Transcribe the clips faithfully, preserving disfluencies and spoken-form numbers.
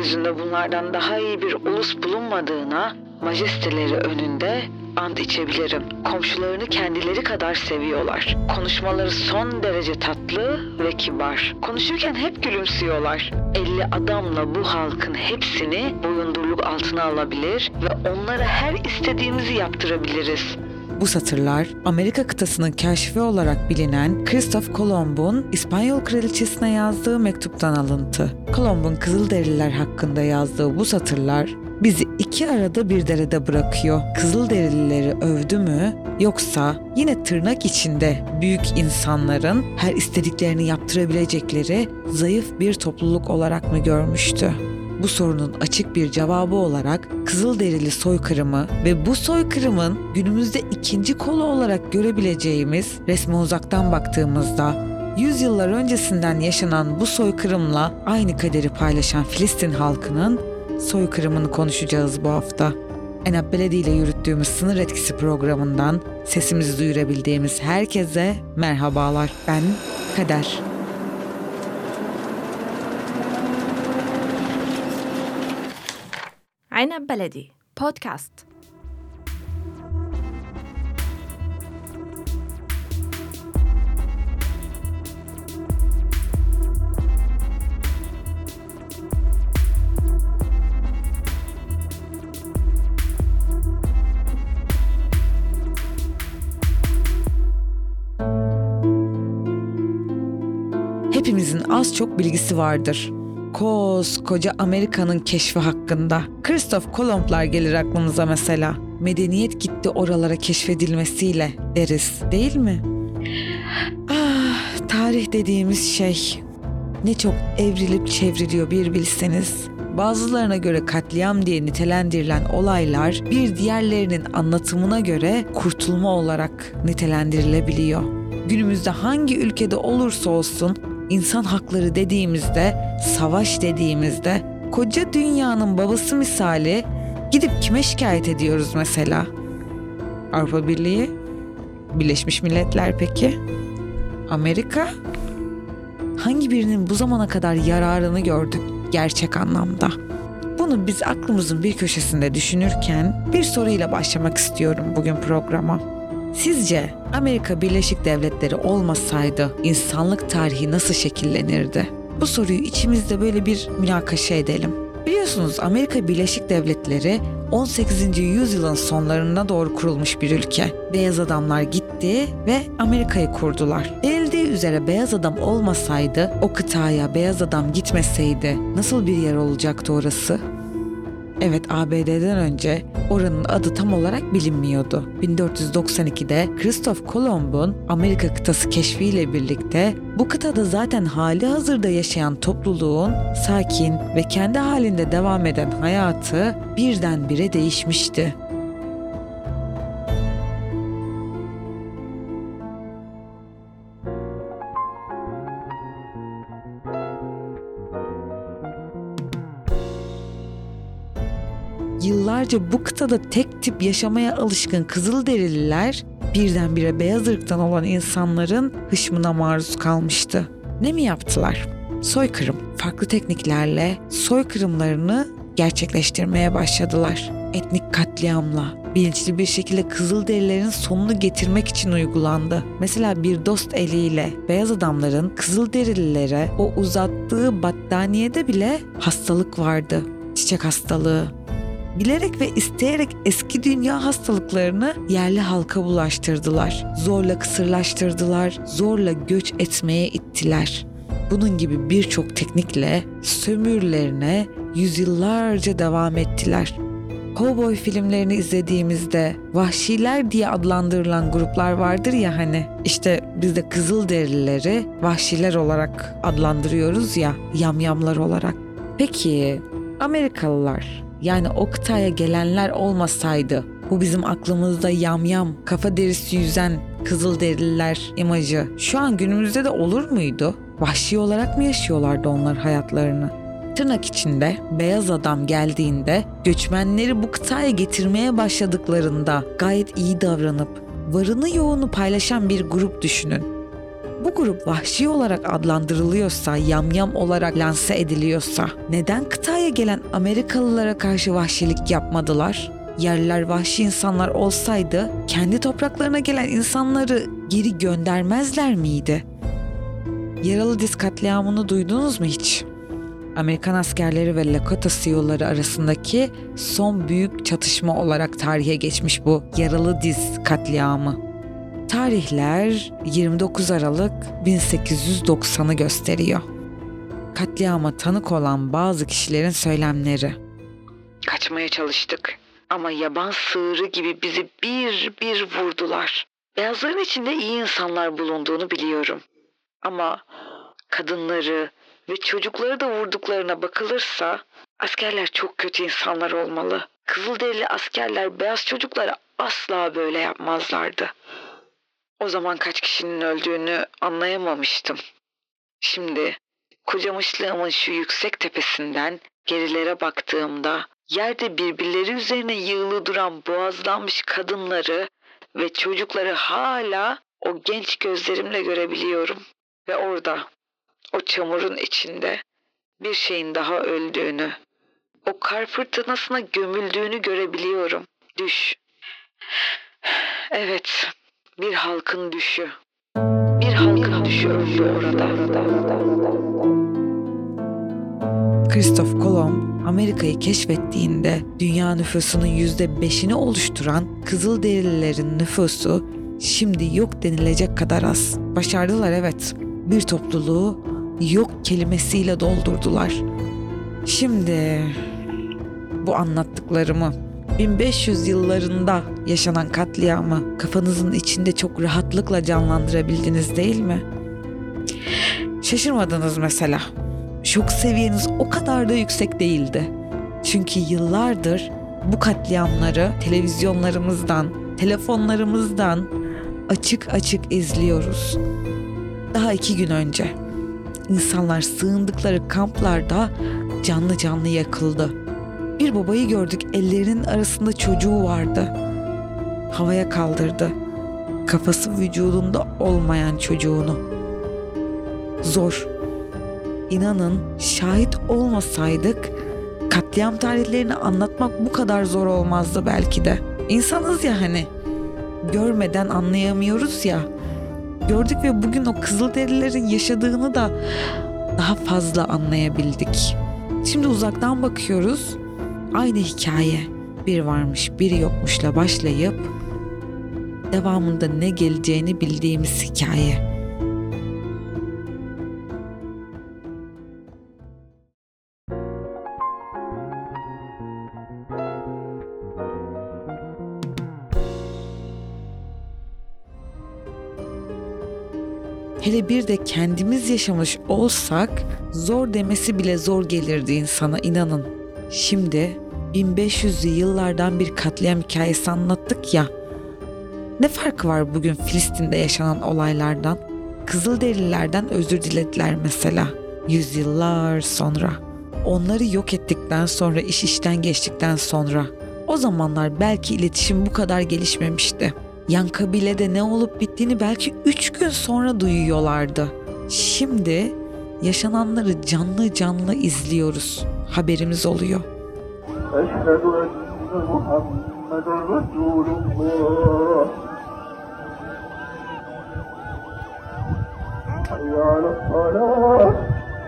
Yeryüzünde bunlardan daha iyi bir ulus bulunmadığına majesteleri önünde ant içebilirim. Komşularını kendileri kadar seviyorlar. Konuşmaları son derece tatlı ve kibar. Konuşurken hep gülümsüyorlar. elli adamla bu halkın hepsini boyundurluk altına alabilir ve onlara her istediğimizi yaptırabiliriz. Bu satırlar Amerika kıtasının keşfi olarak bilinen Christoph Kolomb'un İspanyol kraliçesine yazdığı mektuptan alıntı. Kolomb'un Kızılderililer hakkında yazdığı bu satırlar bizi iki arada bir derede bırakıyor. Kızılderilileri övdü mü, yoksa yine tırnak içinde büyük insanların her istediklerini yaptırabilecekleri zayıf bir topluluk olarak mı görmüştü? Bu sorunun açık bir cevabı olarak Kızılderili soykırımı ve bu soykırımın günümüzde ikinci kolu olarak görebileceğimiz, resme uzaktan baktığımızda yüzyıllar öncesinden yaşanan bu soykırımla aynı kaderi paylaşan Filistin halkının soykırımını konuşacağız bu hafta. Enab Beledi ile yürüttüğümüz Sınır Etkisi programından sesimizi duyurabildiğimiz herkese merhabalar. Ben Kader. Enab Beledi Podcast. Hepimizin az çok bilgisi vardır. Koskoca Amerika'nın keşfi hakkında. Christoph Kolomb'lar gelir aklımıza mesela. Medeniyet gitti oralara keşfedilmesiyle deriz, değil mi? Ah, tarih dediğimiz şey ne çok evrilip çevriliyor bir bilseniz. Bazılarına göre katliam diye nitelendirilen olaylar bir diğerlerinin anlatımına göre kurtulma olarak nitelendirilebiliyor. Günümüzde hangi ülkede olursa olsun İnsan hakları dediğimizde, savaş dediğimizde koca dünyanın babası misali gidip kime şikayet ediyoruz mesela? Avrupa Birliği? Birleşmiş Milletler peki? Amerika? Hangi birinin bu zamana kadar yararını gördük gerçek anlamda? Bunu biz aklımızın bir köşesinde düşünürken bir soruyla başlamak istiyorum bugün programa. Sizce Amerika Birleşik Devletleri olmasaydı insanlık tarihi nasıl şekillenirdi? Bu soruyu içimizde böyle bir münakaşa edelim. Biliyorsunuz Amerika Birleşik Devletleri on sekizinci yüzyılın sonlarına doğru kurulmuş bir ülke. Beyaz adamlar gitti ve Amerika'yı kurdular. Denildiği üzere beyaz adam olmasaydı, o kıtaya beyaz adam gitmeseydi nasıl bir yer olacaktı orası? Evet, A B D'den önce oranın adı tam olarak bilinmiyordu. bin dört yüz doksan ikide Christoph Kolomb'un Amerika kıtası keşfiyle birlikte bu kıtada zaten hali hazırda yaşayan topluluğun sakin ve kendi halinde devam eden hayatı birdenbire değişmişti. Yıllarca bu kıtada tek tip yaşamaya alışkın Kızılderililer birdenbire beyaz ırktan olan insanların hışmına maruz kalmıştı. Ne mi yaptılar? Soykırım. Farklı tekniklerle soykırımlarını gerçekleştirmeye başladılar. Etnik katliamla, bilinçli bir şekilde Kızılderililerin sonunu getirmek için uygulandı. Mesela bir dost eliyle beyaz adamların Kızılderililere o uzattığı battaniyede bile hastalık vardı. Çiçek hastalığı. Bilerek ve isteyerek eski dünya hastalıklarını yerli halka bulaştırdılar. Zorla kısırlaştırdılar, zorla göç etmeye ittiler. Bunun gibi birçok teknikle sömürülerine yüzyıllarca devam ettiler. Kovboy filmlerini izlediğimizde vahşiler diye adlandırılan gruplar vardır ya hani. İşte biz de Kızılderilileri vahşiler olarak adlandırıyoruz ya, yamyamlar olarak. Peki Amerikalılar, yani o kıtaya gelenler olmasaydı bu bizim aklımızda yamyam, kafa derisi yüzen Kızılderililer imajı şu an günümüzde de olur muydu? Vahşi olarak mı yaşıyorlardı onlar hayatlarını? Tırnak içinde beyaz adam geldiğinde, göçmenleri bu kıtaya getirmeye başladıklarında gayet iyi davranıp varını yoğunu paylaşan bir grup düşünün. Bu grup vahşi olarak adlandırılıyorsa, yamyam olarak lanse ediliyorsa neden kıtaya gelen Amerikalılara karşı vahşilik yapmadılar? Yerliler vahşi insanlar olsaydı kendi topraklarına gelen insanları geri göndermezler miydi? Yaralı Diz katliamını duydunuz mu hiç? Amerikan askerleri ve Lakota Sioux'ları arasındaki son büyük çatışma olarak tarihe geçmiş bu Yaralı Diz katliamı. Tarihler yirmi dokuz Aralık bin sekiz yüz doksanı gösteriyor. Katliama tanık olan bazı kişilerin söylemleri. Kaçmaya çalıştık ama yaban sığırı gibi bizi bir bir vurdular. Beyazların içinde iyi insanlar bulunduğunu biliyorum. Ama kadınları ve çocukları da vurduklarına bakılırsa askerler çok kötü insanlar olmalı. Kızılderili askerler beyaz çocuklara asla böyle yapmazlardı. O zaman kaç kişinin öldüğünü anlayamamıştım. Şimdi kocamışlığımın şu yüksek tepesinden gerilere baktığımda yerde birbirleri üzerine yığılı duran boğazlanmış kadınları ve çocukları hala o genç gözlerimle görebiliyorum. Ve orada, o çamurun içinde bir şeyin daha öldüğünü, o kar fırtınasına gömüldüğünü görebiliyorum. Düş. Evet, bir halkın düşü. Bir halkın düşü öldü orada. Christoph Kolomb Amerika'yı keşfettiğinde dünya nüfusunun yüzde beşini oluşturan Kızılderililerin nüfusu şimdi yok denilecek kadar az. Başardılar, evet. Bir topluluğu yok kelimesiyle doldurdular. Şimdi bu anlattıklarımı bin beş yüz yıllarında yaşanan katliamı kafanızın içinde çok rahatlıkla canlandırabildiniz değil mi? Şaşırmadınız mesela. Şok seviyeniz o kadar da yüksek değildi. Çünkü yıllardır bu katliamları televizyonlarımızdan, telefonlarımızdan açık açık izliyoruz. Daha iki gün önce insanlar sığındıkları kamplarda canlı canlı yakıldı. Bir babayı gördük, ellerinin arasında çocuğu vardı. Havaya kaldırdı. Kafası vücudunda olmayan çocuğunu. Zor. İnanın şahit olmasaydık katliam tarihlerini anlatmak bu kadar zor olmazdı belki de. İnsanız ya hani. Görmeden anlayamıyoruz ya. Gördük ve bugün o Kızılderililerin yaşadığını da daha fazla anlayabildik. Şimdi uzaktan bakıyoruz. Aynı hikaye. Bir varmış, biri yokmuşla başlayıp devamında ne geleceğini bildiğimiz hikaye. Hele bir de kendimiz yaşamış olsak zor demesi bile zor gelirdi insana, inanın. Şimdi bin beş yüzlü yıllardan bir katliam hikayesi anlattık ya. Ne farkı var bugün Filistin'de yaşanan olaylardan? Kızılderililerden özür dilediler mesela. Yüzyıllar sonra. Onları yok ettikten sonra, iş işten geçtikten sonra. O zamanlar belki iletişim bu kadar gelişmemişti. Yan kabilede ne olup bittiğini belki üç gün sonra duyuyorlardı. Şimdi yaşananları canlı canlı izliyoruz. Haberimiz oluyor. Eşhedü enne Muhammeden Resulullah. Hayya alas-salah.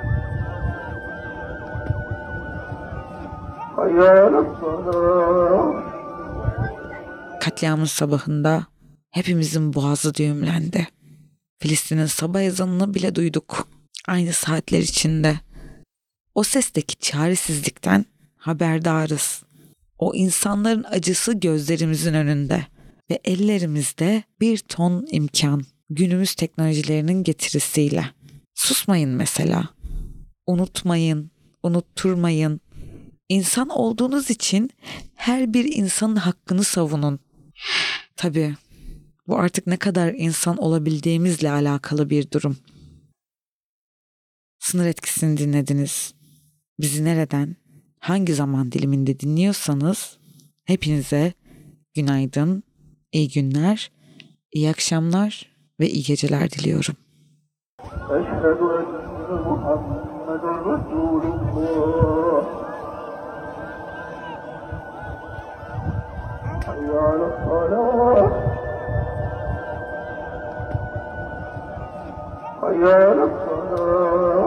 Hayya alas-salah. Katliamın sabahında hepimizin boğazı düğümlendi. Filistin'in sabah ezanını bile duyduk. Aynı saatler içinde. O sesteki çaresizlikten haberdarız. O insanların acısı gözlerimizin önünde ve ellerimizde bir ton imkan. Günümüz teknolojilerinin getirisiyle. Susmayın mesela. Unutmayın, unutturmayın. İnsan olduğunuz için her bir insanın hakkını savunun. Tabii bu artık ne kadar insan olabildiğimizle alakalı bir durum. Sınır etkisini dinlediniz. Bizi nereden, hangi zaman diliminde dinliyorsanız hepinize günaydın, iyi günler, iyi akşamlar ve iyi geceler diliyorum. أشهد أن محمدا رسول الله حي على الصلاة حي على الصلاة